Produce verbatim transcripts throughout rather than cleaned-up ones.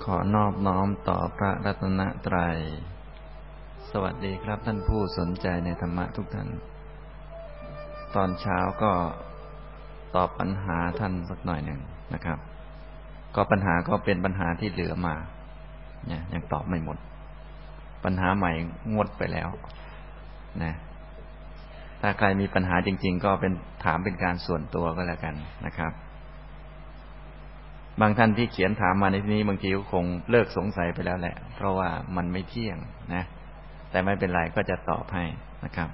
ขอนอบน้อมต่อพระรัตนตรัยสวัสดีครับท่านผู้สนใจในธรรมะทุกท่านตอนเช้าก็ตอบปัญหาท่านสักหน่อยหนึ่งนะครับก็ปัญหาก็เป็นปัญหาที่เหลือมาเนี่ยยังตอบไม่หมดปัญหาใหม่งดไปแล้วนะถ้าใครมีปัญหาจริงๆก็เป็นถามเป็นการส่วนตัวก็แล้วกันนะครับบางท่านที่เขียนถามมาในที่นี้บางทีก็คงเลิกสงสัยไปแล้วแหละเพราะว่ามันไม่เที่ยงนะแต่ไม่เป็นไรก็จะตอบให้นะครับ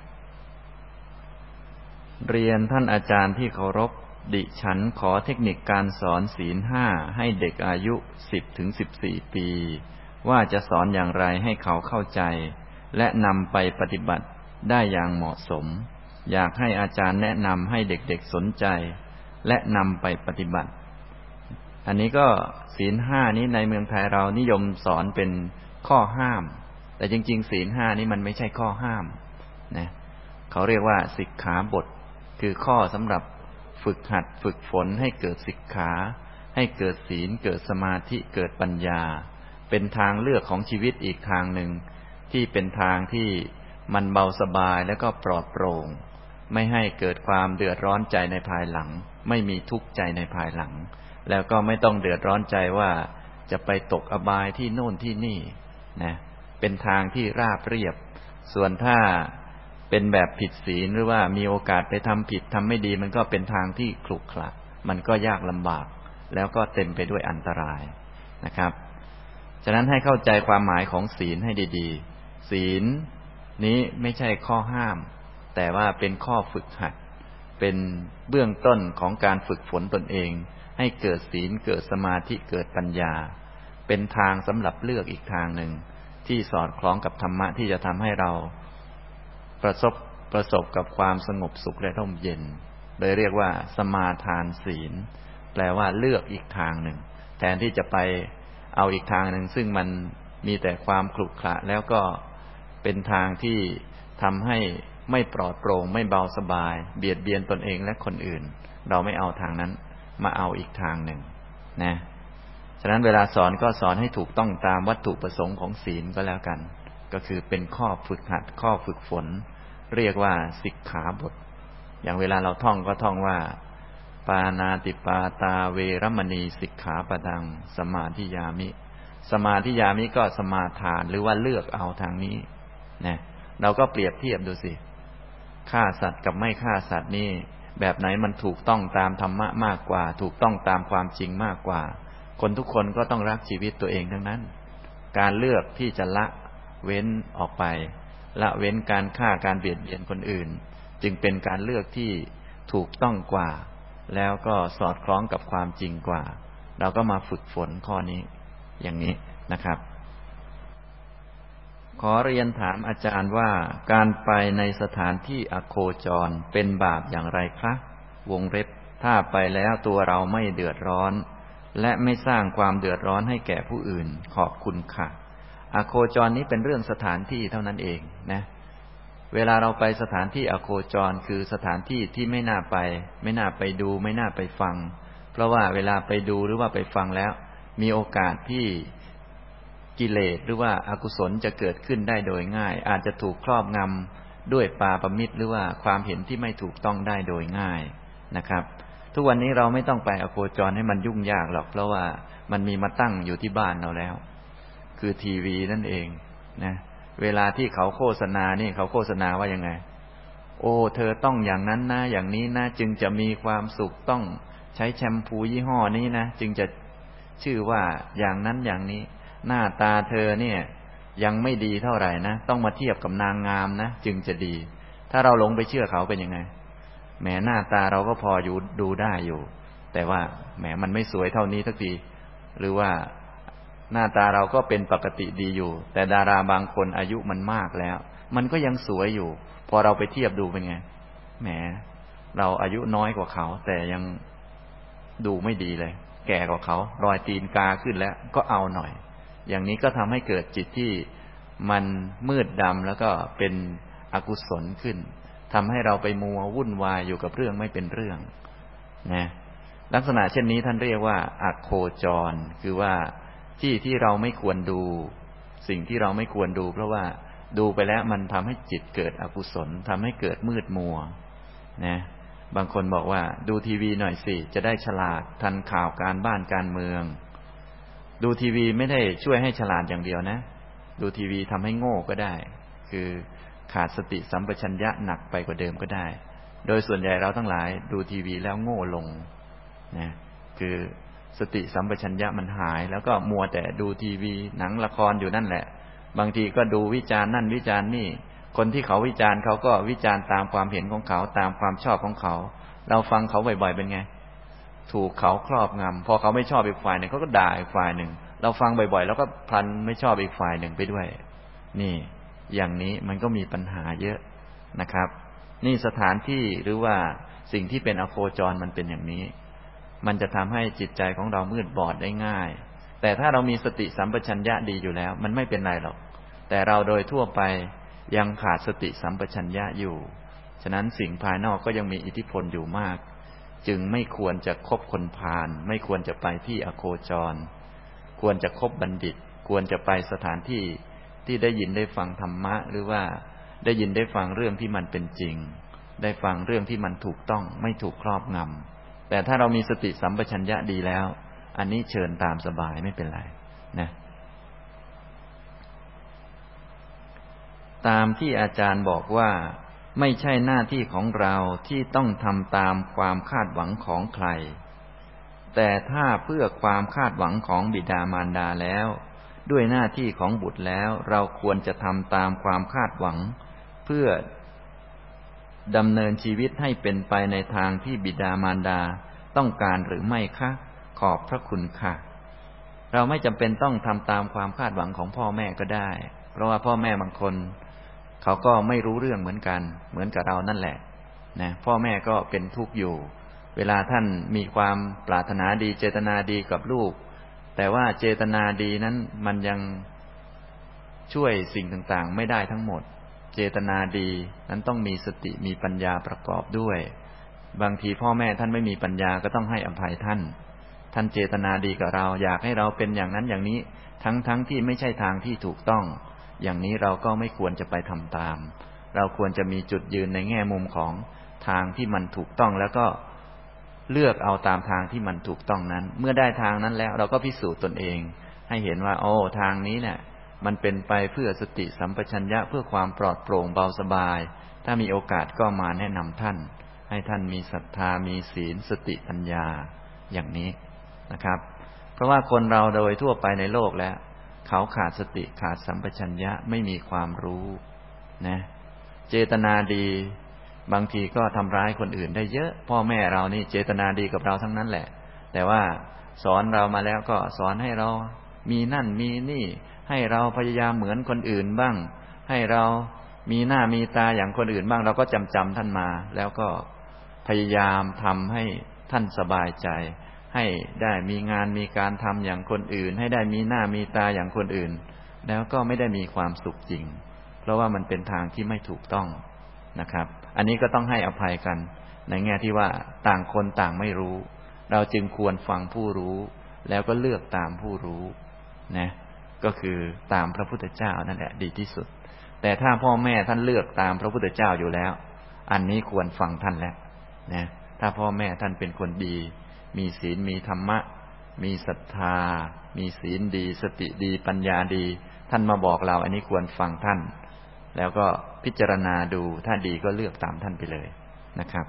เรียนท่านอาจารย์ที่เคารพดิฉันขอเทคนิคการสอนศีลห้าให้เด็กอายุสิบถึงสิบสี่ปีว่าจะสอนอย่างไรให้เขาเข้าใจและนำไปปฏิบัติได้อย่างเหมาะสมอยากให้อาจารย์แนะนำให้เด็กๆสนใจและนำไปปฏิบัติอันนี้ก็ศีลห้านี้ในเมืองไทยเรานิยมสอนเป็นข้อห้ามแต่จริงๆศีลห้านี้มันไม่ใช่ข้อห้ามนะเขาเรียกว่าสิกขาบทคือข้อสำหรับฝึกหัดฝึกฝนให้เกิดสิกขาให้เกิดศีลเกิดสมาธิเกิดปัญญาเป็นทางเลือกของชีวิตอีกทางหนึ่งที่เป็นทางที่มันเบาสบายแล้วก็ปลอดโปร่งไม่ให้เกิดความเดือดร้อนใจในภายหลังไม่มีทุกข์ใจในภายหลังแล้วก็ไม่ต้องเดือดร้อนใจว่าจะไปตกอบายที่โน่นที่นี่นะเป็นทางที่ราบเรียบส่วนถ้าเป็นแบบผิดศีลหรือว่ามีโอกาสไปทำผิดทำไม่ดีมันก็เป็นทางที่ขรุขระมันก็ยากลำบากแล้วก็เต็มไปด้วยอันตรายนะครับฉะนั้นให้เข้าใจความหมายของศีลให้ดีๆศีลนี้ไม่ใช่ข้อห้ามแต่ว่าเป็นข้อฝึกหัดเป็นเบื้องต้นของการฝึกฝนตนเองให้เกิดศีลเกิดสมาธิเกิดปัญญาเป็นทางสำหรับเลือกอีกทางหนึ่งที่สอดคล้องกับธรรมะที่จะทำให้เราประสบประสบกับความสงบสุขและร่มเย็นโดยเรียกว่าสมาทานศีลแปลว่าเลือกอีกทางหนึ่งแทนที่จะไปเอาอีกทางหนึ่งซึ่งมันมีแต่ความขรุขระแล้วก็เป็นทางที่ทำให้ไม่ปลอดโปร่งไม่เบาสบายเบียดเบียนตนเองและคนอื่นเราไม่เอาทางนั้นมาเอาอีกทางหนึ่งนะฉะนั้นเวลาสอนก็สอนให้ถูกต้องตามวัตถุประสงค์ของศีลก็แล้วกันก็คือเป็นข้อฝึกหัดข้อฝึกฝนเรียกว่าสิกขาบทอย่างเวลาเราท่องก็ท่องว่าปานาติปาตาเวรมณีสิกขาปดังสมาธิยามิสมาธิยามิก็สมาทานหรือว่าเลือกเอาทางนี้นะเราก็เปรียบเทียบดูสิฆ่าสัตว์กับไม่ฆ่าสัตว์นี่แบบไหนมันถูกต้องตามธรรมะมากกว่าถูกต้องตามความจริงมากกว่าคนทุกคนก็ต้องรักชีวิตตัวเองทั้งนั้นการเลือกที่จะละเว้นออกไปละเว้นการฆ่าการเบียดเบียนคนอื่นจึงเป็นการเลือกที่ถูกต้องกว่าแล้วก็สอดคล้องกับความจริงกว่าเราก็มาฝึกฝนข้อนี้อย่างนี้นะครับขอเรียนถามอาจารย์ว่าการไปในสถานที่อโคจรเป็นบาปอย่างไรครับวงเล็บถ้าไปแล้วตัวเราไม่เดือดร้อนและไม่สร้างความเดือดร้อนให้แก่ผู้อื่นขอบคุณค่ะอโคจรนี้เป็นเรื่องสถานที่เท่านั้นเองนะเวลาเราไปสถานที่อโคจรคือสถานที่ที่ไม่น่าไปไม่น่าไปดูไม่น่าไปฟังเพราะว่าเวลาไปดูหรือว่าไปฟังแล้วมีโอกาสที่กิเลสหรือว่าอกุศลจะเกิดขึ้นได้โดยง่ายอาจจะถูกครอบงำด้วยปาปมิตรหรือว่าความเห็นที่ไม่ถูกต้องได้โดยง่ายนะครับทุกวันนี้เราไม่ต้องไปอโคจรให้มันยุ่งยากหรอกเพราะว่ามันมีมาตั้งอยู่ที่บ้านเราแล้วคือทีวีนั่นเองนะเวลาที่เขาโฆษณานี่เขาโฆษณาว่ายังไงโอ้เธอต้องอย่างนั้นนะอย่างนี้นะจึงจะมีความสุขต้องใช้แชมพูยี่ห้อนี้นะจึงจะชื่อว่าอย่างนั้นอย่างนี้หน้าตาเธอเนี่ยยังไม่ดีเท่าไหร่นะต้องมาเทียบกับนางงามนะจึงจะดีถ้าเราหลงไปเชื่อเขาเป็นยังไงแหมหน้าตาเราก็พออยู่ดูได้อยู่แต่ว่าแหมมันไม่สวยเท่านี้สักทีหรือว่าหน้าตาเราก็เป็นปกติดีอยู่แต่ดาราบางคนอายุมันมากแล้วมันก็ยังสวยอยู่พอเราไปเทียบดูเป็นไงแหมเราอายุน้อยกว่าเขาแต่ยังดูไม่ดีเลยแก่กว่าเขารอยตีนกาขึ้นแล้วก็เอาหน่อยอย่างนี้ก็ทำให้เกิดจิตที่มันมืดดำแล้วก็เป็นอกุศลขึ้นทำให้เราไปมัววุ่นวายอยู่กับเรื่องไม่เป็นเรื่องนะลักษณะเช่นนี้ท่านเรียกว่าอโคจรคือว่าที่ที่เราไม่ควรดูสิ่งที่เราไม่ควรดูเพราะว่าดูไปแล้วมันทำให้จิตเกิดอกุศลทำให้เกิดมืดมัวนะบางคนบอกว่าดูทีวีหน่อยสิจะได้ฉลาดทันข่าวการบ้านการเมืองดูทีวีไม่ได้ช่วยให้ฉลาดอย่างเดียวนะดูทีวีทำให้โง่ก็ได้คือขาดสติสัมปชัญญะหนักไปกว่าเดิมก็ได้โดยส่วนใหญ่เราทั้งหลายดูทีวีแล้วโง่ลงนะคือสติสัมปชัญญะมันหายแล้วก็มัวแต่ดูทีวีหนังละครอยู่นั่นแหละบางทีก็ดูวิจารณ์นั่นวิจารณ์นี่คนที่เขาวิจารณ์เขาก็วิจารณ์ตามความเห็นของเขาตามความชอบของเขาเราฟังเขาบ่อยๆเป็นไงถูกเขาครอบงำพอเขาไม่ชอบอีกฝ่ายหนึ่งเขาก็ด่าอีกฝ่ายหนึ่งเราฟังบ่อยๆแล้วก็พลันไม่ชอบอีกฝ่ายหนึ่งไปด้วยนี่อย่างนี้มันก็มีปัญหาเยอะนะครับนี่สถานที่หรือว่าสิ่งที่เป็นอโคจรมันเป็นอย่างนี้มันจะทำให้จิตใจของเรามืดบอดได้ง่ายแต่ถ้าเรามีสติสัมปชัญญะดีอยู่แล้วมันไม่เป็นไรหรอกแต่เราโดยทั่วไปยังขาดสติสัมปชัญญะอยู่ฉะนั้นสิ่งภายนอกก็ยังมีอิทธิพลอยู่มากจึงไม่ควรจะคบคนพาลไม่ควรจะไปที่อโคจรควรจะคบบัณฑิตควรจะไปสถานที่ที่ได้ยินได้ฟังธรรมะหรือว่าได้ยินได้ฟังเรื่องที่มันเป็นจริงได้ฟังเรื่องที่มันถูกต้องไม่ถูกครอบงำแต่ถ้าเรามีสติสัมปชัญญะดีแล้วอันนี้เชิญตามสบายไม่เป็นไรนะตามที่อาจารย์บอกว่าไม่ใช่หน้าที่ของเราที่ต้องทำตามความคาดหวังของใครแต่ถ้าเพื่อความคาดหวังของบิดามารดาแล้วด้วยหน้าที่ของบุตรแล้วเราควรจะทำตามความคาดหวังเพื่อดำเนินชีวิตให้เป็นไปในทางที่บิดามารดาต้องการหรือไม่คะขอบพระคุณค่ะเราไม่จำเป็นต้องทำตามความคาดหวังของพ่อแม่ก็ได้เพราะว่าพ่อแม่บางคนเขาก็ไม่รู้เรื่องเหมือนกันเหมือนกับเรานั่นแหละนะพ่อแม่ก็เป็นทุกข์อยู่เวลาท่านมีความปรารถนาดีเจตนาดีกับลูกแต่ว่าเจตนาดีนั้นมันยังช่วยสิ่งต่างๆไม่ได้ทั้งหมดเจตนาดีนั้นต้องมีสติมีปัญญาประกอบด้วยบางทีพ่อแม่ท่านไม่มีปัญญาก็ต้องให้อภัยท่านท่านเจตนาดีกับเราอยากให้เราเป็นอย่างนั้นอย่างนี้ทั้งๆที่ไม่ใช่ทางที่ถูกต้องอย่างนี้เราก็ไม่ควรจะไปทำตามเราควรจะมีจุดยืนในแง่มุมของทางที่มันถูกต้องแล้วก็เลือกเอาตามทางที่มันถูกต้องนั้นเมื่อได้ทางนั้นแล้วเราก็พิสูจน์ตนเองให้เห็นว่าโอ้ทางนี้เนี่ยมันเป็นไปเพื่อสติสัมปชัญญะเพื่อความปลอดโปร่งเบาสบายถ้ามีโอกาสก็มาแนะนำท่านให้ท่านมีศรัทธามีศีลสติปัญญาอย่างนี้นะครับเพราะว่าคนเราโดยทั่วไปในโลกแล้วเขาขาดสติขาดสัมปชัญญะไม่มีความรู้นะเจตนาดีบางทีก็ทำร้ายคนอื่นได้เยอะพ่อแม่เรานี่เจตนาดีกับเราทั้งนั้นแหละแต่ว่าสอนเรามาแล้วก็สอนให้เรามีนั่นมีนี่ให้เราพยายามเหมือนคนอื่นบ้างให้เรามีหน้ามีตาอย่างคนอื่นบ้างเราก็จำจำท่านมาแล้วก็พยายามทำให้ท่านสบายใจให้ได้มีงานมีการทำอย่างคนอื่นให้ได้มีหน้ามีตาอย่างคนอื่นแล้วก็ไม่ได้มีความสุขจริงเพราะว่ามันเป็นทางที่ไม่ถูกต้องนะครับอันนี้ก็ต้องให้อภัยกันในแง่ที่ว่าต่างคนต่างไม่รู้เราจึงควรฟังผู้รู้แล้วก็เลือกตามผู้รู้นะก็คือตามพระพุทธเจ้านั่นแหละดีที่สุดแต่ถ้าพ่อแม่ท่านเลือกตามพระพุทธเจ้าอยู่แล้วอันนี้ควรฟังท่านแล้วนะถ้าพ่อแม่ท่านเป็นคนดีมีศีลมีธรรมะมีศรัทธามีศีลดีสติดีปัญญาดีท่านมาบอกเราอันนี้ควรฟังท่านแล้วก็พิจารณาดูถ้าดีก็เลือกตามท่านไปเลยนะครับ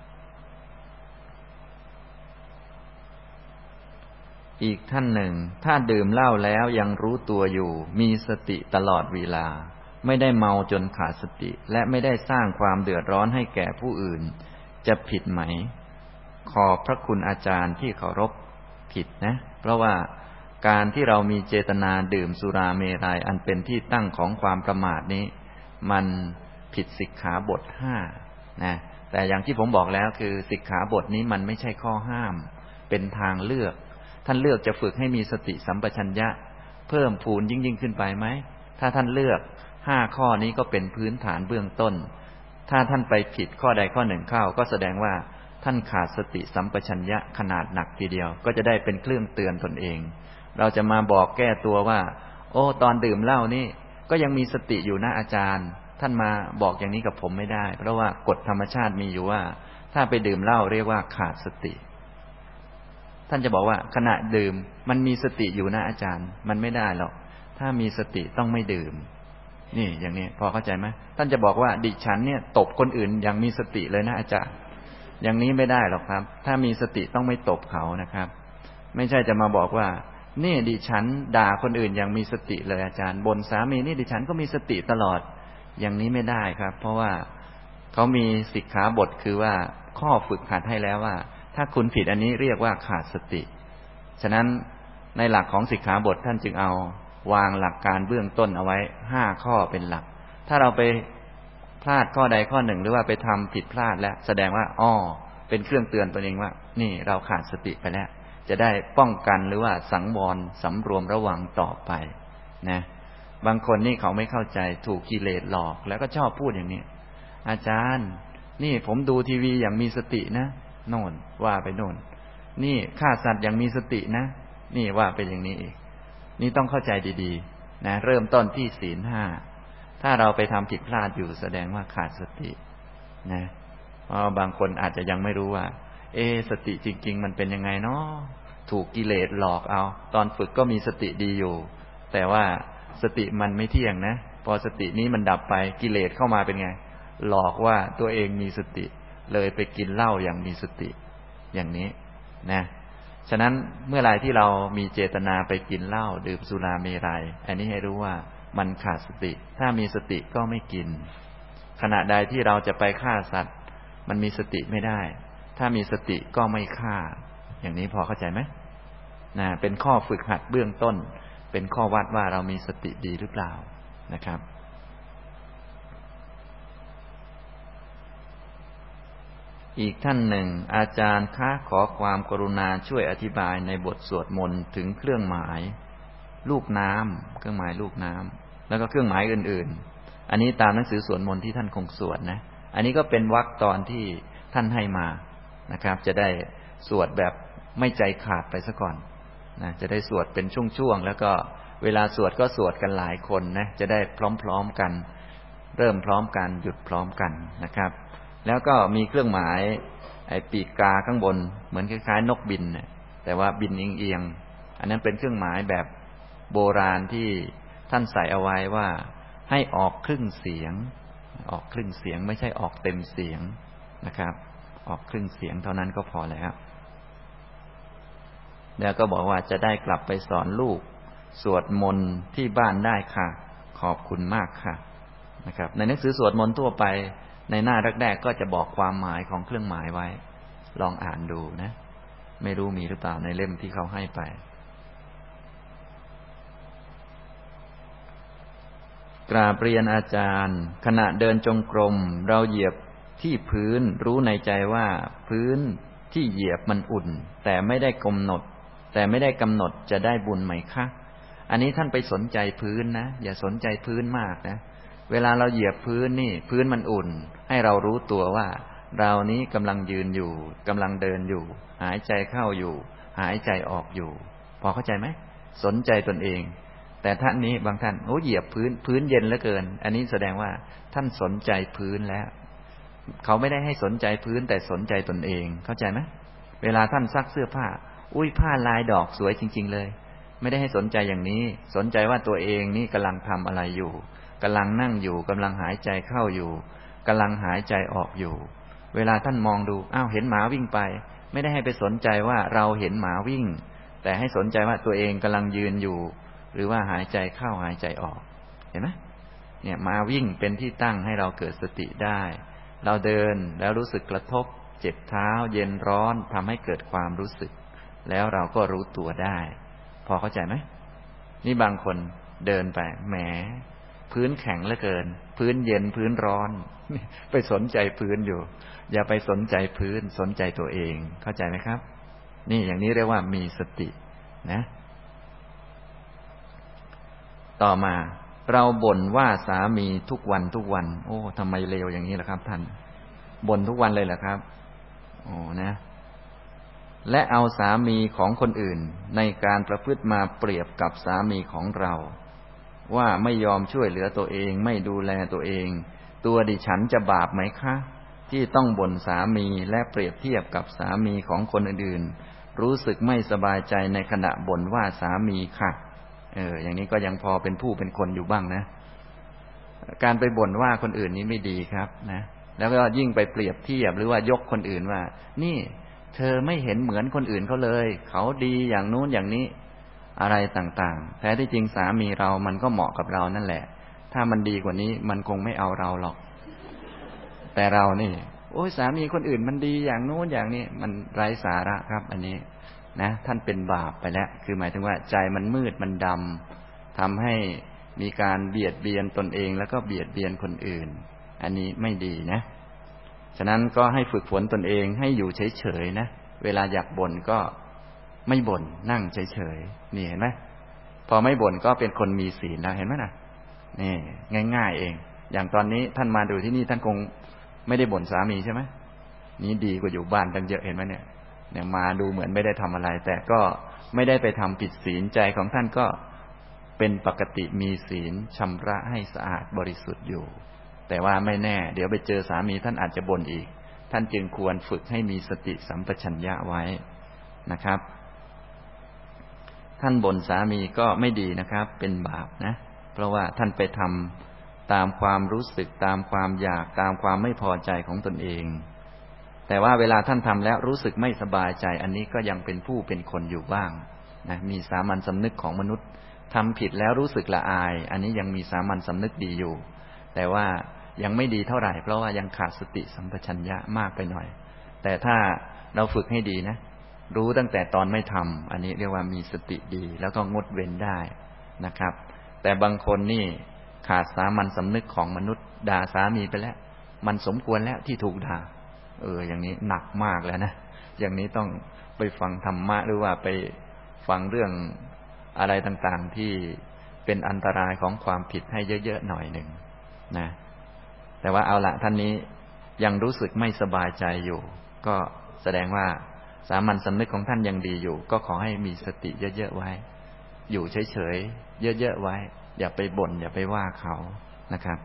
อีกท่านหนึ่งถ้าดื่มเหล้าแล้วยังรู้ตัวอยู่มีสติตลอดเวลาไม่ได้เมาจนขาดสติและไม่ได้สร้างความเดือดร้อนให้แก่ผู้อื่นจะผิดไหมขอบพระคุณอาจารย์ที่เคารพผิดนะเพราะว่าการที่เรามีเจตนาดื่มสุราเมรัยอันเป็นที่ตั้งของความประมาทนี้มันผิดสิกขาบทห้านะแต่อย่างที่ผมบอกแล้วคือสิกขาบทนี้มันไม่ใช่ข้อห้ามเป็นทางเลือกท่านเลือกจะฝึกให้มีสติสัมปชัญญะเพิ่มพูนยิ่งยิ่งขึ้นไปไหมถ้าท่านเลือกห้าข้อนี้ก็เป็นพื้นฐานเบื้องต้นถ้าท่านไปผิดข้อใดข้อหนึ่งเข้าก็แสดงว่าท่านขาดสติสัมปชัญญะขนาดหนักทีเดียวก็จะได้เป็นเครื่องเตือนตนเองเราจะมาบอกแก้ตัวว่าโอ้ตอนดื่มเหล้านี่ก็ยังมีสติอยู่นะอาจารย์ท่านมาบอกอย่างนี้กับผมไม่ได้เพราะว่ากฎธรรมชาติมีอยู่ว่าถ้าไปดื่มเหล้าเรียกว่าขาดสติท่านจะบอกว่าขณะดื่มมันมีสติอยู่นะอาจารย์มันไม่ได้หรอกถ้ามีสติต้องไม่ดื่มนี่อย่างนี้พอเข้าใจไหมท่านจะบอกว่าดิฉันเนี่ยตบคนอื่นอย่างมีสติเลยนะอาจารย์อย่างนี้ไม่ได้หรอกครับถ้ามีสติต้องไม่ตบเขานะครับไม่ใช่จะมาบอกว่านี่ดิฉันด่าคนอื่นอย่างมีสติเลยอาจารย์บนสามีนี่ดิฉันก็มีสติตลอดอย่างนี้ไม่ได้ครับเพราะว่าเขามีสิกขาบทคือว่าข้อฝึกหัดให้แล้วว่าถ้าคุณผิดอันนี้เรียกว่าขาดสติฉะนั้นในหลักของสิกขาบทท่านจึงเอาวางหลักการเบื้องต้นเอาไว้ห้าข้อเป็นหลักถ้าเราไปพลาดข้อใดข้อหนึ่งหรือว่าไปทำผิดพลาดแล้วแสดงว่าอ้อเป็นเครื่องเตือนตัวเองว่านี่เราขาดสติไปแล้วจะได้ป้องกันหรือว่าสังวรสำรวมระวังต่อไปนะบางคนนี่เขาไม่เข้าใจถูกกิเลสหลอกแล้วก็ชอบพูดอย่างนี้อาจารย์นี่ผมดูทีวีอย่างมีสตินะโน่นว่าไปโน่นนี่ฆ่าสัตว์อย่างมีสตินะนี่ว่าไปอย่างนี้อีกนี่ต้องเข้าใจดีๆนะเริ่มต้นที่ศีลห้าถ้าเราไปทำผิดพลาดอยู่แสดงว่าขาดสตินะเพราะบางคนอาจจะยังไม่รู้ว่าเอสติจริงๆมันเป็นยังไงเนาะถูกกิเลสหลอกเอาตอนฝึกก็มีสติดีอยู่แต่ว่าสติมันไม่เที่ยงนะพอสตินี้มันดับไปกิเลสเข้ามาเป็นไงหลอกว่าตัวเองมีสติเลยไปกินเหล้าอย่างมีสติอย่างนี้นะฉะนั้นเมื่อไรที่เรามีเจตนาไปกินเหล้าดื่มสุราเมรัยอันนี้ให้รู้ว่ามันขาดสติถ้ามีสติก็ไม่กินขณะใดที่เราจะไปฆ่าสัตว์มันมีสติไม่ได้ถ้ามีสติก็ไม่ฆ่าอย่างนี้พอเข้าใจไหมนะเป็นข้อฝึกหัดเบื้องต้นเป็นข้อวัดว่าเรามีสติดีหรือเปล่านะครับอีกท่านหนึ่งอาจารย์คะขอความกรุณาช่วยอธิบายในบทสวดมนต์ถึงเครื่องหมายลูกน้ำเครื่องหมายลูกน้ำแล้วก็เครื่องหมายอื่นๆอันนี้ตามหนังสือสวดมนต์ที่ท่านคงสวดนะอันนี้ก็เป็นวรรคตอนที่ท่านให้มานะครับจะได้สวดแบบไม่ใจขาดไปซะก่อนนะจะได้สวดเป็นช่วงๆแล้วก็เวลาสวดก็สวดกันหลายคนนะจะได้พร้อมๆกันเริ่มพร้อมกันหยุดพร้อมกันนะครับแล้วก็มีเครื่องหมายไอ้ปีกกาข้างบนเหมือนคล้ายๆนกบินนะแต่ว่าบินเอียงๆอันนั้นเป็นเครื่องหมายแบบโบราณที่ท่านใส่เอาไว้ว่าให้ออกครึ่งเสียงออกครึ่งเสียงไม่ใช่ออกเต็มเสียงนะครับออกครึ่งเสียงเท่านั้นก็พอแล้วแล้วก็บอกว่าจะได้กลับไปสอนลูกสวดมนต์ที่บ้านได้ค่ะขอบคุณมากค่ะนะครับในหนังสือสวดมนต์ทั่วไปในหน้าแรกๆก็จะบอกความหมายของเครื่องหมายไว้ลองอ่านดูนะไม่รู้มีหรือเปล่าในเล่มที่เขาให้ไปกราบเรียนอาจารย์ขณะเดินจงกรมเราเหยียบที่พื้นรู้ในใจว่าพื้นที่เหยียบมันอุ่นแต่ไม่ได้กำหนดแต่ไม่ได้กำหนดจะได้บุญไหมคะอันนี้ท่านไปสนใจพื้นนะอย่าสนใจพื้นมากนะเวลาเราเหยียบพื้นนี่พื้นมันอุ่นให้เรารู้ตัวว่าเรานี้กำลังยืนอยู่กำลังเดินอยู่หายใจเข้าอยู่หายใจออกอยู่พอเข้าใจไหมสนใจตนเองแต่ท่านนี้บางท่านโอ้เหยียบพื้นพื้นเย็นเหลือเกินอันนี้แสดงว่าท่านสนใจพื้นแล้วเขาไม่ได้ให้สนใจพื้นแต่สนใจตนเองเข้าใจไหมเวลาท่านซักเสื้อผ้าอุ้ยผ้าลายดอกสวยจริงๆเลยไม่ได้ให้สนใจอย่างนี้สนใจว่าตัวเองนี่กำลังทำอะไรอยู่กำลังนั่งอยู่กำลังหายใจเข้าอยู่กำลังหายใจออกอยู่เวลาท่านมองดูอ้าวเห็นหมาวิ่งไปไม่ได้ให้ไปสนใจว่าเราเห็นหมาวิ่งแต่ให้สนใจว่าตัวเองกำลังยืนอยู่หรือว่าหายใจเข้าหายใจออกเห็นไหมเนี่ยมาวิ่งเป็นที่ตั้งให้เราเกิดสติได้เราเดินแล้วรู้สึกกระทบเจ็บเท้าเย็นร้อนทำให้เกิดความรู้สึกแล้วเราก็รู้ตัวได้พอเข้าใจไหมนี่บางคนเดินไปแหมพื้นแข็งเหลือเกินพื้นเย็นพื้นร้อนไปสนใจพื้นอยู่อย่าไปสนใจพื้นสนใจตัวเองเข้าใจไหมครับนี่อย่างนี้เรียกว่ามีสตินะต่อมาเราบ่นว่าสามีทุกวันทุกวันโอ้ทำไมเลวอย่างนี้ล่ะครับท่านบ่นทุกวันเลยเหรอครับโอ้นะและเอาสามีของคนอื่นในการประพฤติมาเปรียบกับสามีของเราว่าไม่ยอมช่วยเหลือตัวเองไม่ดูแลตัวเองตัวดิฉันจะบาปไหมคะที่ต้องบ่นสามีและเปรียบเทียบกับสามีของคนอื่นๆรู้สึกไม่สบายใจในขณะบ่นว่าสามีค่ะเอออย่างนี้ก็ยังพอเป็นผู้เป็นคนอยู่บ้างนะการไปบ่นว่าคนอื่นนี้ไม่ดีครับนะแล้วก็ยิ่งไปเปรียบเทียบหรือว่ายกคนอื่นว่านี่เธอไม่เห็นเหมือนคนอื่นเขาเลยเขาดีอย่างนู้นอย่างนี้อะไรต่างๆแท้ที่จริงสามีเรามันก็เหมาะกับเรานั่นแหละถ้ามันดีกว่านี้มันคงไม่เอาเราหรอกแต่เรานี่โอ้ยสามีคนอื่นมันดีอย่างนู้นอย่างนี้มันไร้สาระครับอันนี้นะท่านเป็นบาปไปแล้วคือหมายถึงว่าใจมันมืดมันดำทำให้มีการเบียดเบียนตนเองแล้วก็เบียดเบียนคนอื่นอันนี้ไม่ดีนะฉะนั้นก็ให้ฝึกฝนตนเองให้อยู่เฉยๆนะเวลาอยากบ่นก็ไม่บ่นนั่งเฉยๆนี่เห็นไหมพอไม่บ่นก็เป็นคนมีศีลแล้วเห็นไหมนะนี่ง่ายๆเองอย่างตอนนี้ท่านมาดูที่นี่ท่านคงไม่ได้บ่นสามีใช่ไหมนี้ดีกว่าอยู่บ้านตั้งเยอะเห็นไหมเนี่ยเนี่ยมาดูเหมือนไม่ได้ทำอะไรแต่ก็ไม่ได้ไปทำผิดศีลใจของท่านก็เป็นปกติมีศีลชำระให้สะอาดบริสุทธิ์อยู่แต่ว่าไม่แน่เดี๋ยวไปเจอสามีท่านอาจจะบ่นอีกท่านจึงควรฝึกให้มีสติสัมปชัญญะไว้นะครับท่านบ่นสามีก็ไม่ดีนะครับเป็นบาปนะเพราะว่าท่านไปทำตามความรู้สึกตามความอยากตามความไม่พอใจของตนเองแต่ว่าเวลาท่านทำแล้วรู้สึกไม่สบายใจอันนี้ก็ยังเป็นผู้เป็นคนอยู่บ้างนะมีสามัญสำนึกของมนุษย์ทำผิดแล้วรู้สึกละอายอันนี้ยังมีสามัญสำนึกดีอยู่แต่ว่ายังไม่ดีเท่าไหร่เพราะว่ายังขาดสติสัมปชัญญะมากไปหน่อยแต่ถ้าเราฝึกให้ดีนะรู้ตั้งแต่ตอนไม่ทำอันนี้เรียกว่ามีสติดีแล้วก็งดเว้นได้นะครับแต่บางคนนี่ขาดสามัญสำนึกของมนุษย์ด่าสามีไปแล้วมันสมควรแล้วที่ถูกด่าเอออย่างนี้หนักมากแล้วนะอย่างนี้ต้องไปฟังธรรมะหรือว่าไปฟังเรื่องอะไรต่างๆที่เป็นอันตรายของความผิดให้เยอะๆหน่อยหนึ่งนะแต่ว่าเอาละท่านนี้ยังรู้สึกไม่สบายใจอยู่ก็แสดงว่าสามัญสำนึกของท่านยังดีอยู่ก็ขอให้มีสติเยอะๆไว้อยู่เฉยๆเยอะๆไว้อย่าไปบ่นอย่าไปว่าเขานะครับ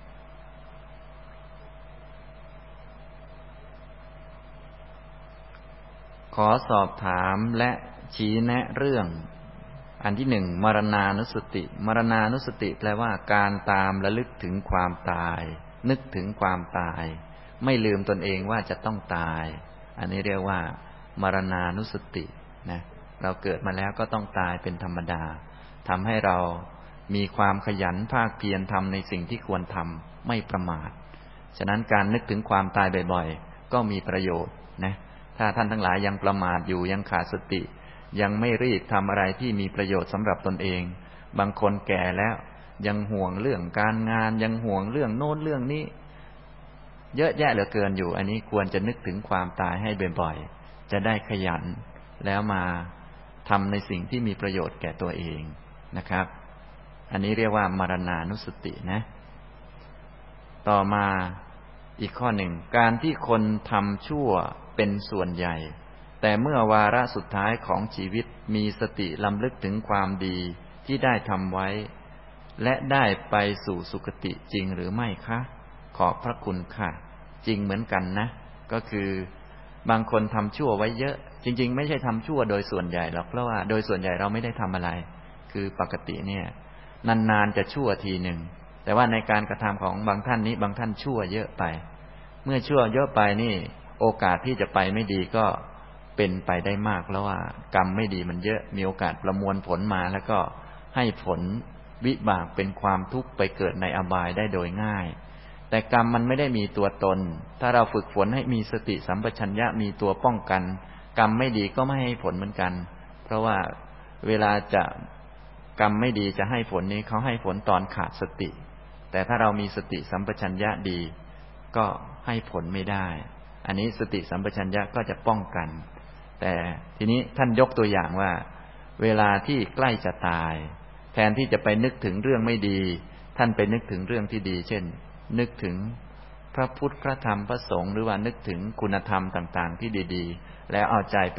ขอสอบถามและชี้แนะเรื่องอันที่หนึ่งมรณานุสติมรณานุสติแปลว่าการตามระลึกถึงความตายนึกถึงความตายไม่ลืมตนเองว่าจะต้องตายอันนี้เรียกว่ามรณานุสตินะเราเกิดมาแล้วก็ต้องตายเป็นธรรมดาทำให้เรามีความขยันภาคเพียรทำในสิ่งที่ควรทำไม่ประมาทฉะนั้นการนึกถึงความตายบ่อยๆก็มีประโยชน์นะถ้าท่านทั้งหลายยังประมาทอยู่ยังขาดสติยังไม่รีบทำอะไรที่มีประโยชน์สำหรับตนเองบางคนแก่แล้วยังห่วงเรื่องการงานยังห่วงเรื่องโน้นเรื่องนี้เยอะแยะเหลือเกินอยู่อันนี้ควรจะนึกถึงความตายให้บ่อยๆจะได้ขยันแล้วมาทำในสิ่งที่มีประโยชน์แก่ตัวเองนะครับอันนี้เรียกว่ามรณานุสตินะต่อมาอีกข้อหนึ่งการที่คนทำชั่วเป็นส่วนใหญ่แต่เมื่อวาระสุดท้ายของชีวิตมีสติรำลึกถึงความดีที่ได้ทำไว้และได้ไปสู่สุคติจริงหรือไม่คะขอบพระคุณค่ะจริงเหมือนกันนะก็คือบางคนทำชั่วไว้เยอะจริงๆไม่ใช่ทำชั่วโดยส่วนใหญ่หรอกเพราะว่าโดยส่วนใหญ่เราไม่ได้ทำอะไรคือปกติเนี่ยนานๆจะชั่วทีหนึ่งแต่ว่าในการกระทำของบางท่านนี้บางท่านชั่วเยอะไปเมื่อชั่วเยอะไปนี่โอกาสที่จะไปไม่ดีก็เป็นไปได้มากเพราะว่ากรรมไม่ดีมันเยอะมีโอกาสประมวลผลมาแล้วก็ให้ผลวิบากเป็นความทุกข์ไปเกิดในอบายได้โดยง่ายแต่กรรมมันไม่ได้มีตัวตนถ้าเราฝึกฝนให้มีสติสัมปชัญญะมีตัวป้องกันกรรมไม่ดีก็ไม่ให้ผลเหมือนกันเพราะว่าเวลาจะกรรมไม่ดีจะให้ผลนี้เขาให้ผลตอนขาดสติแต่ถ้าเรามีสติสัมปชัญญะดีก็ให้ผลไม่ได้อันนี้สติสัมปชัญญะก็จะป้องกันแต่ทีนี้ท่านยกตัวอย่างว่าเวลาที่ใกล้จะตายแทนที่จะไปนึกถึงเรื่องไม่ดีท่านไปนึกถึงเรื่องที่ดีเช่นนึกถึงพระพุทธพระธรรมพระสงฆ์หรือว่านึกถึงคุณธรรมต่างๆที่ดีๆแล้วเอาใจไป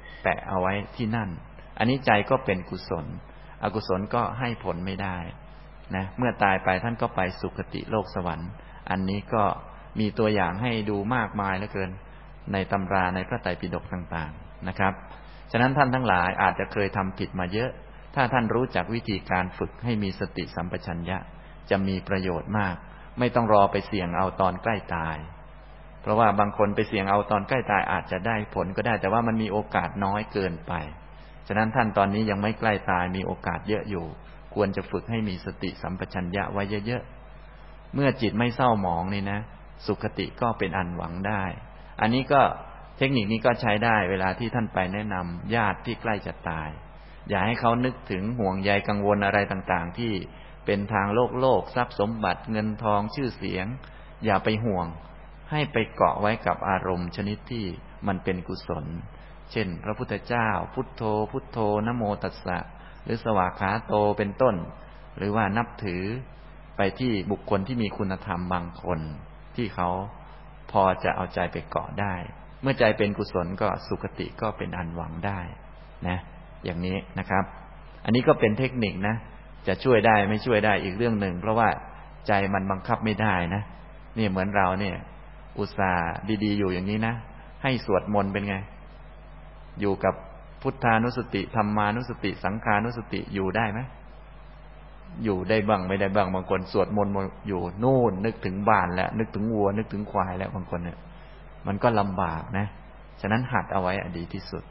แปะเอาไว้ที่นั่นอันนี้ใจก็เป็นกุศลอกุศลก็ให้ผลไม่ได้นะเมื่อตายไปท่านก็ไปสุคติโลกสวรรค์อันนี้ก็มีตัวอย่างให้ดูมากมายเหลือเกินในตำราในพระไตรปิฎกต่างๆนะครับฉะนั้นท่านทั้งหลายอาจจะเคยทำผิดมาเยอะถ้าท่านรู้จักวิธีการฝึกให้มีสติสัมปชัญญะจะมีประโยชน์มากไม่ต้องรอไปเสี่ยงเอาตอนใกล้ตายเพราะว่าบางคนไปเสี่ยงเอาตอนใกล้ตายอาจจะได้ผลก็ได้แต่ว่ามันมีโอกาสน้อยเกินไปฉะนั้นท่านตอนนี้ยังไม่ใกล้ตายมีโอกาสเยอะอยู่ควรจะฝึกให้มีสติสัมปชัญญะไว้เยอะๆเมื่อจิตไม่เศร้าหมองนี่นะสุขติก็เป็นอันหวังได้อันนี้ก็เทคนิคนี้ก็ใช้ได้เวลาที่ท่านไปแนะนำญาติที่ใกล้จะตายอย่าให้เขานึกถึงห่วงใยกังวลอะไรต่างๆที่เป็นทางโลกโลกทรัพย์สมบัติเงินทองชื่อเสียงอย่าไปห่วงให้ไปเกาะไว้กับอารมณ์ชนิดที่มันเป็นกุศลเช่นพระพุทธเจ้าพุทโธพุทโธนะโมตัสสะหรือสวากขาโตเป็นต้นหรือว่านับถือไปที่บุคคลที่มีคุณธรรมบางคนที่เขาพอจะเอาใจไปเกาะได้เมื่อใจเป็นกุศลก็สุคติก็เป็นอันหวังได้นะอย่างนี้นะครับอันนี้ก็เป็นเทคนิคนะจะช่วยได้ไม่ช่วยได้อีกเรื่องหนึ่งเพราะว่าใจมันบังคับไม่ได้นะนี่เหมือนเราเนี่ยอุตส่าห์ดีๆอยู่อย่างนี้นะให้สวดมนต์เป็นไงอยู่กับพุทธานุสติธรรมานุสติสังฆานุสติอยู่ได้ไหมอยู่ได้บ้างไม่ได้บ้างบางคนสวดมนต์อยู่นู่นนึกถึงบ้านแล้วนึกถึงวัวนึกถึงควายแล้วบางคนเนี่ยมันก็ลำบากนะฉะนั้นหัดเอาไว้ดีที่สุด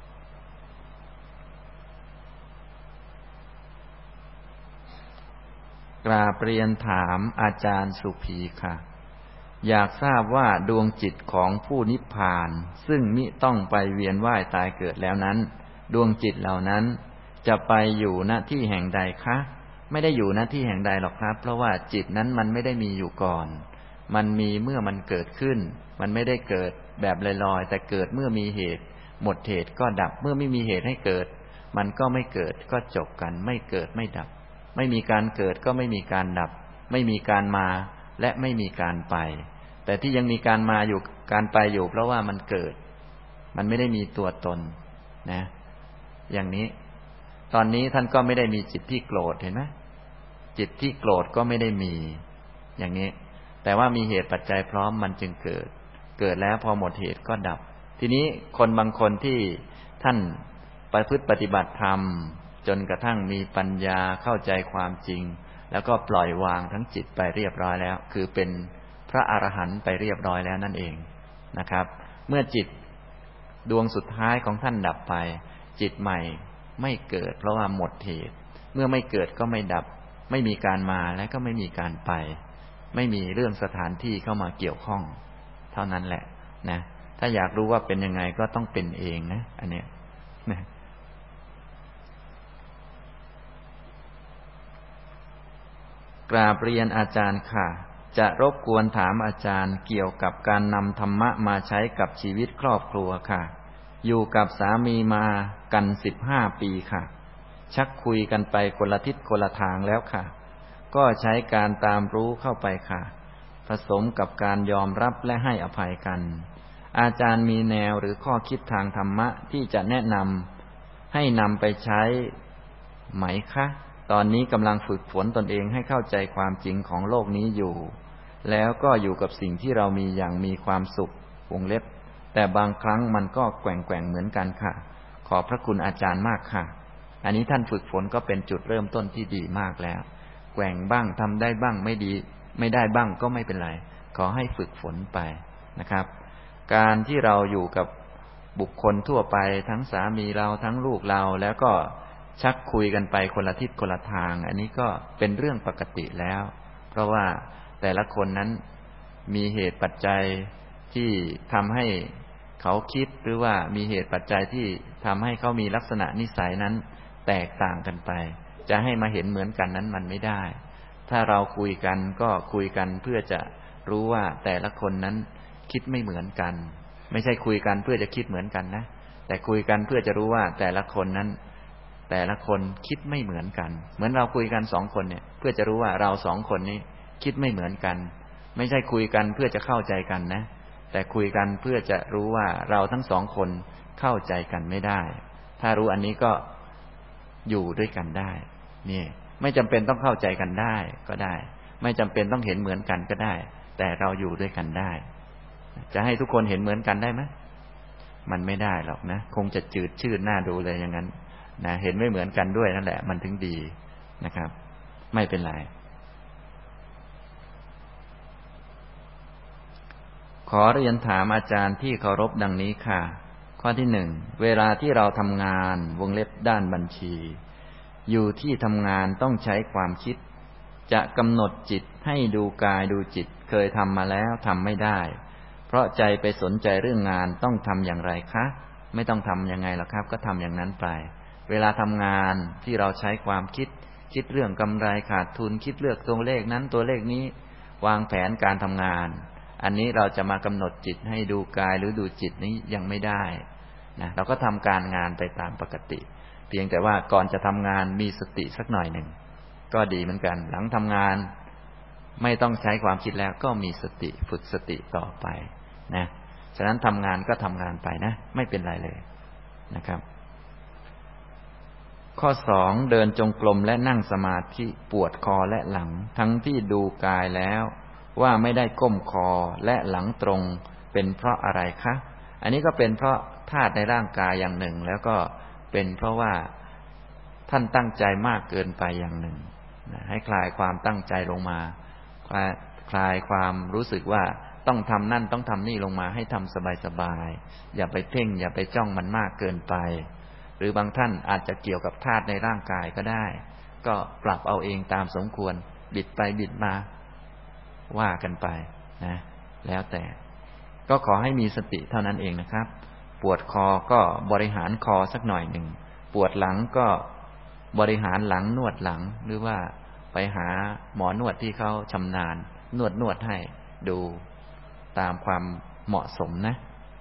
กราบเรียนถามอาจารย์สุภีค่ะอยากทราบว่าดวงจิตของผู้นิพพานซึ่งมิต้องไปเวียนว่ายตายเกิดแล้วนั้นดวงจิตเหล่านั้นจะไปอยู่ณที่แห่งใดคะไม่ได้อยู่ณที่แห่งใดหรอกครับเพราะว่าจิตนั้นมันไม่ได้มีอยู่ก่อนมันมีเมื่อมันเกิดขึ้นมันไม่ได้เกิดแบบลอยๆแต่เกิดเมื่อมีเหตุหมดเหตุก็ดับเมื่อไม่มีเหตุให้เกิดมันก็ไม่เกิดก็จบกันไม่เกิดไม่ดับไม่มีการเกิดก็ไม่มีการดับไม่มีการมาและไม่มีการไปแต่ที่ยังมีการมาอยู่การไปอยู่เพราะว่ามันเกิดมันไม่ได้มีตัวตนนะอย่างนี้ตอนนี้ท่านก็ไม่ได้มีจิตที่โกรธเห็นไหมจิตที่โกรธก็ไม่ได้มีอย่างนี้แต่ว่ามีเหตุปัจจัยพร้อมมันจึงเกิดเกิดแล้วพอหมดเหตุก็ดับทีนี้คนบางคนที่ท่านประพฤติปฏิบัติธรรมจนกระทั่งมีปัญญาเข้าใจความจริงแล้วก็ปล่อยวางทั้งจิตไปเรียบร้อยแล้วคือเป็นพระอรหันต์ไปเรียบร้อยแล้วนั่นเองนะครับเมื่อจิตดวงสุดท้ายของท่านดับไปจิตใหม่ไม่เกิดเพราะว่าหมดเหตุเมื่อไม่เกิดก็ไม่ดับไม่มีการมาและก็ไม่มีการไปไม่มีเรื่องสถานที่เข้ามาเกี่ยวข้องเท่านั้นแหละนะถ้าอยากรู้ว่าเป็นยังไงก็ต้องเป็นเองนะอันเนี้ยนะกราบเรียนอาจารย์ค่ะจะรบกวนถามอาจารย์เกี่ยวกับการนำธรรมะมาใช้กับชีวิตครอบครัวค่ะอยู่กับสามีมากันสิบห้าปีค่ะชักคุยกันไปคนละทิศคนละทางแล้วค่ะก็ใช้การตามรู้เข้าไปค่ะผสมกับการยอมรับและให้อภัยกันอาจารย์มีแนวหรือข้อคิดทางธรรมะที่จะแนะนำให้นำไปใช้ไหมคะตอนนี้กำลังฝึกฝนตนเองให้เข้าใจความจริงของโลกนี้อยู่แล้วก็อยู่กับสิ่งที่เรามีอย่างมีความสุขวงเล็บแต่บางครั้งมันก็แกว่งแกว่งเหมือนกันค่ะขอบพระคุณอาจารย์มากค่ะอันนี้ท่านฝึกฝนก็เป็นจุดเริ่มต้นที่ดีมากแล้วแกว่งบ้างทำได้บ้างไม่ดีไม่ได้บ้างก็ไม่เป็นไรขอให้ฝึกฝนไปนะครับการที่เราอยู่กับบุคคลทั่วไปทั้งสามีเราทั้งลูกเราแล้วก็ชักคุยกันไปคนละทิศคนละทางอันนี้ก็เป็นเรื่องปกติแล้วเพราะว่าแต่ละคนนั้นมีเหตุปัจจัยที่ทำให้เขาคิดหรือว่ามีเหตุปัจจัยที่ทำให้เขามีลักษณะนิสัยนั้นแตกต่างกันไปจะให้มาเห็นเหมือนกันนั้นมันไม่ได้ถ้าเราคุยกันก็คุยกันเพื่อจะรู้ว่าแต่ละคนนั้นคิดไม่เหมือนกันไม่ใช่คุยกันเพื่อจะคิดเหมือนกันนะแต่คุยกันเพื่อจะรู้ว่าแต่ละคนนั้นแต่ละคนคิดไม่เหมือนกันเหมือนเราคุยกันสองคนเนี่ยเพื่อจะรู้ว่าเราสองคนนี้คิดไม่เหมือนกันไม่ใช่คุยกันเพื่อจะเข้าใจกันนะแต่คุยกันเพื่อจะรู้ว่าเราทั้งสองคนเข้าใจกันไม่ได้ถ้ารู้อันนี้ก็อยู่ด้วยกันได้นี่ไม่จำเป็นต้องเข้าใจกันได้ก็ได้ไม่จำเป็นต้องเห็นเหมือนกันก็ได้แต่เราอยู่ด้วยกันได้จะให้ทุกคนเห็นเหมือนกันได้ไหมมันไม่ได้หรอกนะคงจะจืดชืดหน้าดูเลยอย่างนั้นนะเห็นไม่เหมือนกันด้วยนั่นแหละมันถึงดีนะครับไม่เป็นไรขอเรียนถามอาจารย์ที่เคารพดังนี้ค่ะข้อที่หนึ่งเวลาที่เราทำงานวงเล็บด้านบัญชีอยู่ที่ทำงานต้องใช้ความคิดจะกำหนดจิตให้ดูกายดูจิตเคยทำมาแล้วทำไม่ได้เพราะใจไปสนใจเรื่องงานต้องทำอย่างไรคะไม่ต้องทำยังไงหรอกครับก็ทำอย่างนั้นไปเวลาทำงานที่เราใช้ความคิดคิดเรื่องกำไรขาดทุนคิดเลือกตัวเลขนั้นตัวเลขนี้วางแผนการทำงานอันนี้เราจะมากำหนดจิตให้ดูกายหรือดูจิตนี้ยังไม่ได้นะเราก็ทำการงานไปตามปกติเพียงแต่ว่าก่อนจะทำงานมีสติสักหน่อยหนึ่งก็ดีเหมือนกันหลังทำงานไม่ต้องใช้ความคิดแล้วก็มีสติฝึกสติต่อไปนะฉะนั้นทำงานก็ทำงานไปนะไม่เป็นไรเลยนะครับข้อสองเดินจงกรมและนั่งสมาธิปวดคอและหลังทั้งที่ดูกายแล้วว่าไม่ได้ก้มคอและหลังตรงเป็นเพราะอะไรคะอันนี้ก็เป็นเพราะธาตุในร่างกายอย่างหนึ่งแล้วก็เป็นเพราะว่าท่านตั้งใจมากเกินไปอย่างหนึ่งให้คลายความตั้งใจลงมาคลายความรู้สึกว่าต้องทำนั่นต้องทำนี่ลงมาให้ทำสบายๆอย่าไปเพ่งอย่าไปจ้องมันมากเกินไปหรือบางท่านอาจจะเกี่ยวกับธาตุในร่างกายก็ได้ก็ปรับเอาเองตามสมควรบิดไปบิดมาว่ากันไปนะแล้วแต่ก็ขอให้มีสติเท่านั้นเองนะครับปวดคอก็บริหารคอสักหน่อยหนึ่งปวดหลังก็บริหารหลังนวดหลังหรือว่าไปหาหมอนวดที่เขาชำนาญนวดนวดให้ดูตามความเหมาะสมนะ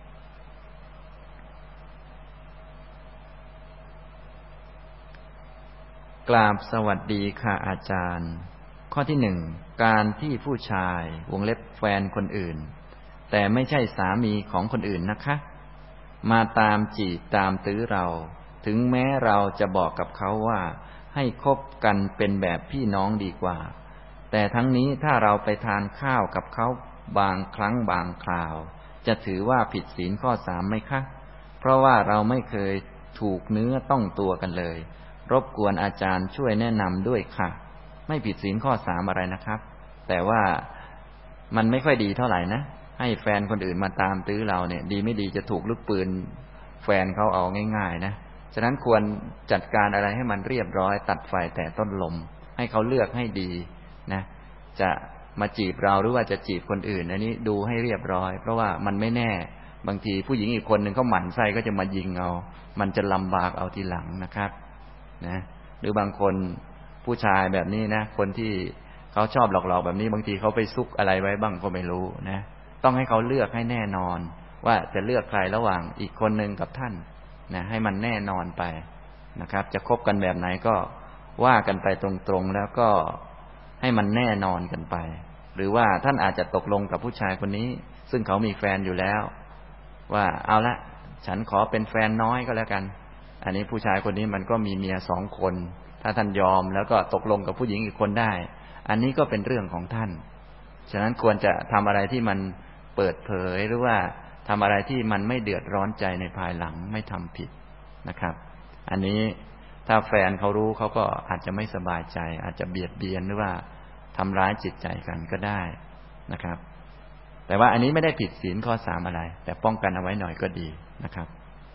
กราบสวัสดีค่ะอาจารย์ข้อที่หนึ่งการที่ผู้ชายวงเล็บแฟนคนอื่นแต่ไม่ใช่สามีของคนอื่นนะคะมาตามจีบตามตื้อเราถึงแม้เราจะบอกกับเขาว่าให้คบกันเป็นแบบพี่น้องดีกว่าแต่ทั้งนี้ถ้าเราไปทานข้าวกับเขาบางครั้งบางคราวจะถือว่าผิดศีลข้อสามไหมคะเพราะว่าเราไม่เคยถูกเนื้อต้องตัวกันเลยรบกวนอาจารย์ช่วยแนะนำด้วยค่ะไม่ผิดศีลข้อสามอะไรนะครับแต่ว่ามันไม่ค่อยดีเท่าไหร่นะให้แฟนคนอื่นมาตามตื้อเราเนี่ยดีไม่ดีจะถูกลูกปืนแฟนเขาเอาง่ายๆนะฉะนั้นควรจัดการอะไรให้มันเรียบร้อยตัดไฟแต่ต้นลมให้เขาเลือกให้ดีนะจะมาจีบเราหรือว่าจะจีบคนอื่นอันนี้ดูให้เรียบร้อยเพราะว่ามันไม่แน่บางทีผู้หญิงอีกคนหนึ่งเขาหมั่นไส้ก็จะมายิงเอามันจะลำบากเอาทีหลังนะครับนะหรือบางคนผู้ชายแบบนี้นะคนที่เขาชอบหลอกๆแบบนี้บางทีเขาไปซุกอะไรไว้บ้างก็ไม่รู้นะต้องให้เขาเลือกให้แน่นอนว่าจะเลือกใครระหว่างอีกคนหนึ่งกับท่านนะให้มันแน่นอนไปนะครับจะคบกันแบบไหนก็ว่ากันไปตรงๆแล้วก็ให้มันแน่นอนกันไปหรือว่าท่านอาจจะตกลงกับผู้ชายคนนี้ซึ่งเขามีแฟนอยู่แล้วว่าเอาละฉันขอเป็นแฟนน้อยก็แล้วกันอันนี้ผู้ชายคนนี้มันก็มีเมียสองคนถ้าท่านยอมแล้วก็ตกลงกับผู้หญิงอีกคนได้อันนี้ก็เป็นเรื่องของท่านฉะนั้นควรจะทำอะไรที่มันเปิดเผยหรือว่าทำอะไรที่มันไม่เดือดร้อนใจในภายหลังไม่ทำผิดนะครับอันนี้ถ้าแฟนเขารู้เขาก็อาจจะไม่สบายใจอาจจะเบียดเบียนหรือว่าทำร้ายจิตใจกันก็ได้นะครับแต่ว่าอันนี้ไม่ได้ผิดศีลข้อสามอะไรแต่ป้องกันเอาไว้หน่อยก็ดีนะครับ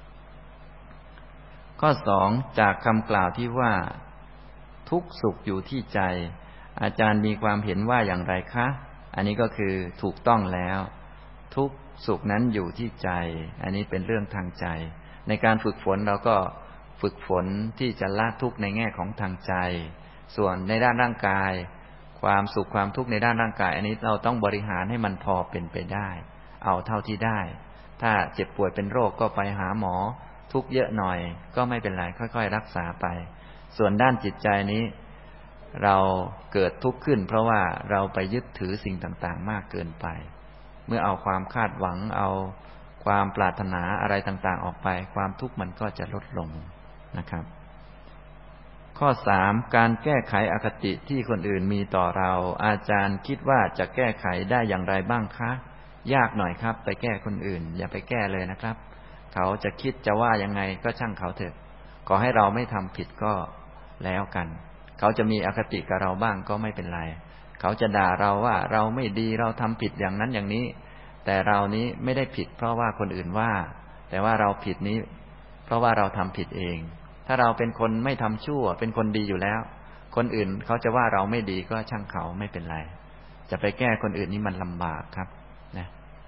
ข้อสองจากคำกล่าวที่ว่าทุกข์สุขอยู่ที่ใจอาจารย์มีความเห็นว่าอย่างไรคะอันนี้ก็คือถูกต้องแล้วทุกข์สุขนั้นอยู่ที่ใจอันนี้เป็นเรื่องทางใจในการฝึกฝนเราก็ฝึกฝนที่จะละทุกข์ในแง่ของทางใจส่วนในด้านร่างกายความสุขความทุกข์ในด้านร่างกายอันนี้เราต้องบริหารให้มันพอเป็นไปได้เอาเท่าที่ได้ถ้าเจ็บป่วยเป็นโรคก็ไปหาหมอทุกข์เยอะหน่อยก็ไม่เป็นไรค่อยๆรักษาไปส่วนด้านจิตใจนี้เราเกิดทุกข์ขึ้นเพราะว่าเราไปยึดถือสิ่งต่างๆมากเกินไปเมื่อเอาความคาดหวังเอาความปรารถนาอะไรต่างๆออกไปความทุกข์มันก็จะลดลงนะครับข้อสามการแก้ไขอคติที่คนอื่นมีต่อเราอาจารย์คิดว่าจะแก้ไขได้อย่างไรบ้างคะยากหน่อยครับไปแก้คนอื่นอย่าไปแก้เลยนะครับเขาจะคิดจะว่ายังไงก็ช่างเขาเถอะขอให้เราไม่ทำผิดก็แล้วกันเขาจะมีอคติกับเราบ้างก็ไม่เป็นไรเขาจะด่าเราว่าเราไม่ดีเราทำผิดอย่างนั้นอย่างนี้แต่เรานี้ไม่ได้ผิดเพราะว่าคนอื่นว่าแต่ว่าเราผิดนี้เพราะว่าเราทำผิดเองถ้าเราเป็นคนไม่ทำชั่วเป็นคนดีอยู่แล้วคนอื่นเขาจะว่าเราไม่ดีก็ช่างเขาไม่เป็นไรจะไปแก้คนอื่นนี่มันลำบากครับนะ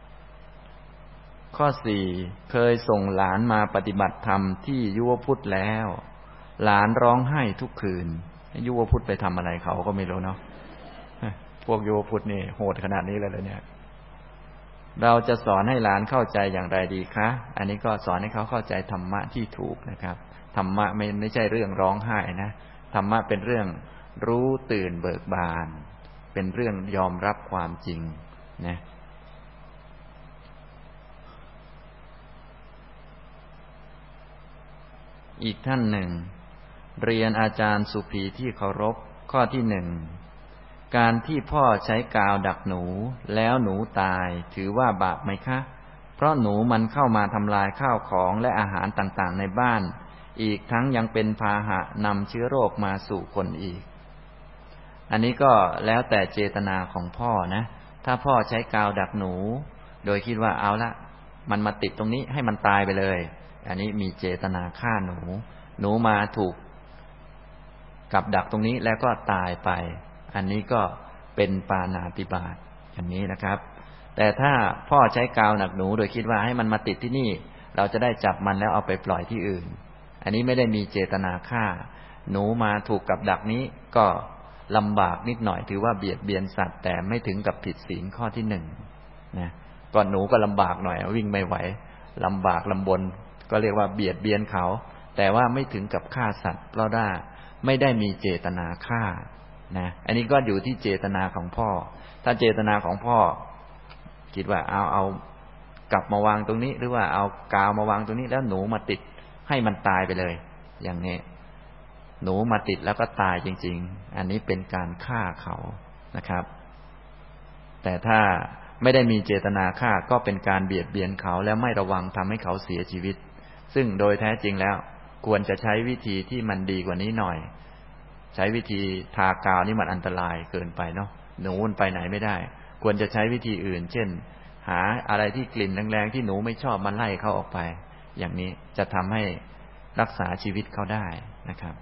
ข้อสี่เคยส่งหลานมาปฏิบัติธรรมที่ยุวพุทธแล้วหลานร้องไห้ทุกคืนยุวพุทธไปทำอะไรเขาก็ไม่รู้เนาะพวกยุวพุทธนี่โหดขนาดนี้เลยเลยเนี่ยเราจะสอนให้หลานเข้าใจอย่างไรดีคะอันนี้ก็สอนให้เขาเข้าใจธรรมะที่ถูกนะครับธรรมะไม่ไม่ใช่เรื่องร้องไห้นะธรรมะเป็นเรื่องรู้ตื่นเบิกบานเป็นเรื่องยอมรับความจริงนะอีกท่านหนึ่งเรียนอาจารย์สุภีที่เคารพข้อที่หนึ่งการที่พ่อใช้กาวดักหนูแล้วหนูตายถือว่าบาปไหมคะเพราะหนูมันเข้ามาทำลายข้าวของและอาหารต่างๆในบ้านอีกทั้งยังเป็นพาหะนำเชื้อโรคมาสู่คนอีกอันนี้ก็แล้วแต่เจตนาของพ่อนะถ้าพ่อใช้กาวดักหนูโดยคิดว่าเอาละมันมาติดตรงนี้ให้มันตายไปเลยอันนี้มีเจตนาฆ่าหนูหนูมาถูกกับดักตรงนี้แล้วก็ตายไปอันนี้ก็เป็นปาณาติบาตอย่างนี้นะครับแต่ถ้าพ่อใช้กาวดักหนูโดยคิดว่าให้มันมาติดที่นี่เราจะได้จับมันแล้วเอาไปปล่อยที่อื่นอันนี้ไม่ได้มีเจตนาฆ่าหนูมาถูกกับดักนี้ก็ลำบากนิดหน่อยถือว่าเบียดเบียนสัตว์แต่ไม่ถึงกับผิดศีลข้อที่หนึ่งนะก่อนหนูก็ลำบากหน่อยวิ่งไม่ไหวลำบากลำบนก็เรียกว่าเบียดเบียนเขาแต่ว่าไม่ถึงกับฆ่าสัตว์เพราะว่าไม่ได้มีเจตนาฆ่านะอันนี้ก็อยู่ที่เจตนาของพ่อถ้าเจตนาของพ่อคิดว่าเอาเอากลับมาวางตรงนี้หรือว่าเอากาวมาวางตรงนี้แล้วหนูมาติดให้มันตายไปเลยอย่างนี้หนูมาติดแล้วก็ตายจริงๆอันนี้เป็นการฆ่าเขานะครับแต่ถ้าไม่ได้มีเจตนาฆ่าก็เป็นการเบียดเบียนเขาแล้วไม่ระวังทำให้เขาเสียชีวิตซึ่งโดยแท้จริงแล้วควรจะใช้วิธีที่มันดีกว่านี้หน่อยใช้วิธีทากาวนี่มันอันตรายเกินไปเนาะหนูมันไปไหนไม่ได้ควรจะใช้วิธีอื่นเช่นหาอะไรที่กลิ่นแรงๆที่หนูไม่ชอบมันไล่เขาออกไปอย่างนี้จะทำให้รักษาชีวิตเขาได้นะครับ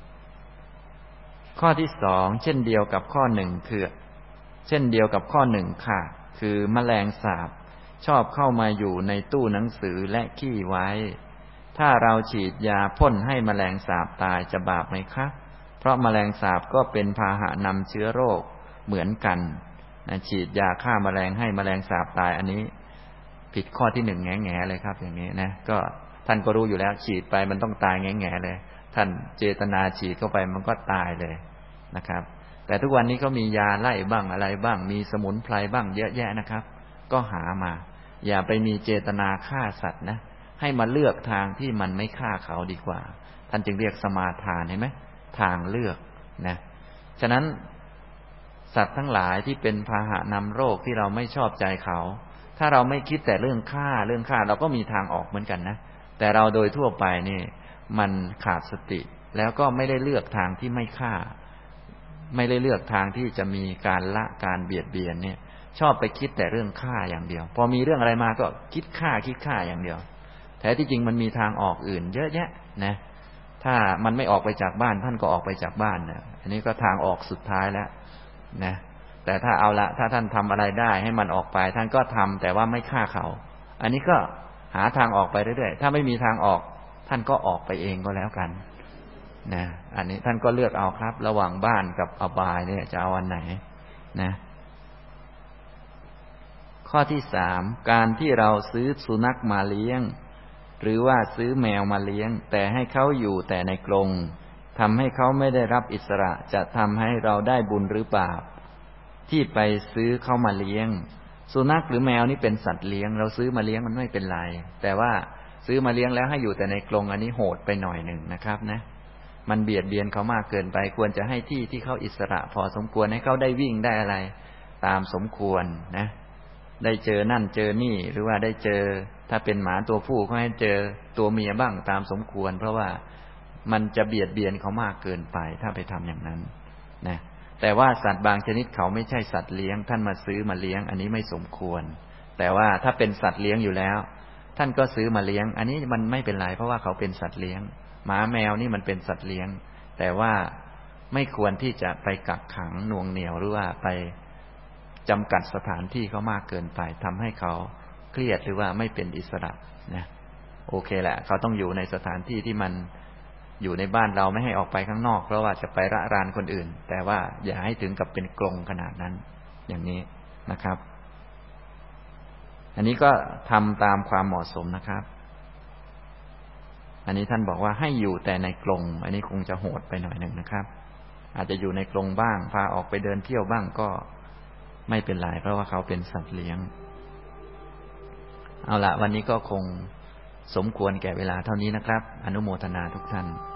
ข้อที่สองเช่นเดียวกับข้อหนึ่งคือเช่นเดียวกับข้อหนึ่งค่ะคือแมลงสาบชอบเข้ามาอยู่ในตู้หนังสือและขี้ไว้ถ้าเราฉีดยาพ่นให้แมลงสาบตายจะบาปไหมคะเพราะแมลงสาบก็เป็นพาหะนำเชื้อโรคเหมือนกันนะฉีดยาฆ่าแมลงให้แมลงสาบตายอันนี้ผิดข้อที่หนึ่งแง่แง่เลยครับอย่างนี้นะก็ท่านก็รู้อยู่แล้วฉีดไปมันต้องตายแง่แง่เลยท่านเจตนาฉีดเข้าไปมันก็ตายเลยนะครับแต่ทุกวันนี้ก็มียาไล่บ้างอะไรบ้างมีสมุนไพรบ้างเยอะแยะนะครับก็หามาอย่าไปมีเจตนาฆ่าสัตว์นะให้มาเลือกทางที่มันไม่ฆ่าเขาดีกว่าท่านจึงเรียกสมาทานเห็นไหมทางเลือกนะฉะนั้นสัตว์ทั้งหลายที่เป็นพาหะนำโรคที่เราไม่ชอบใจเขาถ้าเราไม่คิดแต่เรื่องฆ่าเรื่องฆ่าเราก็มีทางออกเหมือนกันนะแต่เราโดยทั่วไปนี่มันขาดสติแล้วก็ไม่ได้เลือกทางที่ไม่ฆ่าไม่ได้เลือกทางที่จะมีการละการเบียดเบียนเนี่ยชอบไปคิดแต่เรื่องฆ่าอย่างเดียวพอมีเรื่องอะไรมาก็คิดฆ่าคิดฆ่าอย่างเดียวแท้ที่จริงมันมีทางออกอื่นเยอะแยะนะถ้ามันไม่ออกไปจากบ้านท่านก็ออกไปจากบ้านนะอันนี้ก็ทางออกสุดท้ายแล้วนะแต่ถ้าเอาละถ้าท่านทำอะไรได้ให้มันออกไปท่านก็ทำแต่ว่าไม่ฆ่าเขาอันนี้ก็หาทางออกไปเรื่อยๆถ้าไม่มีทางออกท่านก็ออกไปเองก็แล้วกันนะอันนี้ท่านก็เลือกเอาครับระหว่างบ้านกับอบายเนี่ยจะเอาอันไหนนะข้อที่สามการที่เราซื้อสุนัขมาเลี้ยงหรือว่าซื้อแมวมาเลี้ยงแต่ให้เขาอยู่แต่ในกรงทำให้เขาไม่ได้รับอิสระจะทำให้เราได้บุญหรือบาปที่ไปซื้อเขามาเลี้ยงสุนัขหรือแมวนี่เป็นสัตว์เลี้ยงเราซื้อมาเลี้ยงมันไม่เป็นไรแต่ว่าซื้อมาเลี้ยงแล้วให้อยู่แต่ในกรงอันนี้โหดไปหน่อยหนึ่งนะครับนะมันเบียดเบียนเขามากเกินไปควรจะให้ที่ที่เขาอิสระพอสมควรให้เขาได้วิ่งได้อะไรตามสมควรนะได้เจอนั่นเจอนี่หรือว่าได้เจอถ้าเป็นหมาตัวผู้ก็ให้เจอตัวเมียบ้างตามสมควรเพราะว่ามันจะเบียดเบียนเขามากเกินไปถ้าไปทำอย่างนั้นนะแต่ว่าสัตว์บางชนิดเขาไม่ใช่สัตว์เลี้ยงท่านมาซื้อมาเลี้ยงอันนี้ไม่สมควรแต่ว่าถ้าเป็นสัตว์เลี้ยงอยู่แล้วท่านก็ซื้อมาเลี้ยงอันนี้มันไม่เป็นไรเพราะว่าเขาเป็นสัตว์เลี้ยงหมาแมวนี่มันเป็นสัตว์เลี้ยงแต่ว่าไม่ควรที่จะไปกักขังหน่วงเหนี่ยวหรือว่าไปจำกัดสถานที่เขามากเกินไปทำให้เขาเครียดหรือว่าไม่เป็นอิสระนะโอเคแหละเขาต้องอยู่ในสถานที่ที่มันอยู่ในบ้านเราไม่ให้ออกไปข้างนอกเพราะว่าจะไประรานคนอื่นแต่ว่าอย่าให้ถึงกับเป็นกรงขนาดนั้นอย่างนี้นะครับอันนี้ก็ทำตามความเหมาะสมนะครับอันนี้ท่านบอกว่าให้อยู่แต่ในกรงอันนี้คงจะโหดไปหน่อยหนึ่งนะครับอาจจะอยู่ในกรงบ้างพาออกไปเดินเที่ยวบ้างก็ไม่เป็นไรเพราะว่าเขาเป็นสัตว์เลี้ยงเอาละวันนี้ก็คงสมควรแก่เวลาเท่านี้นะครับอนุโมทนาทุกท่าน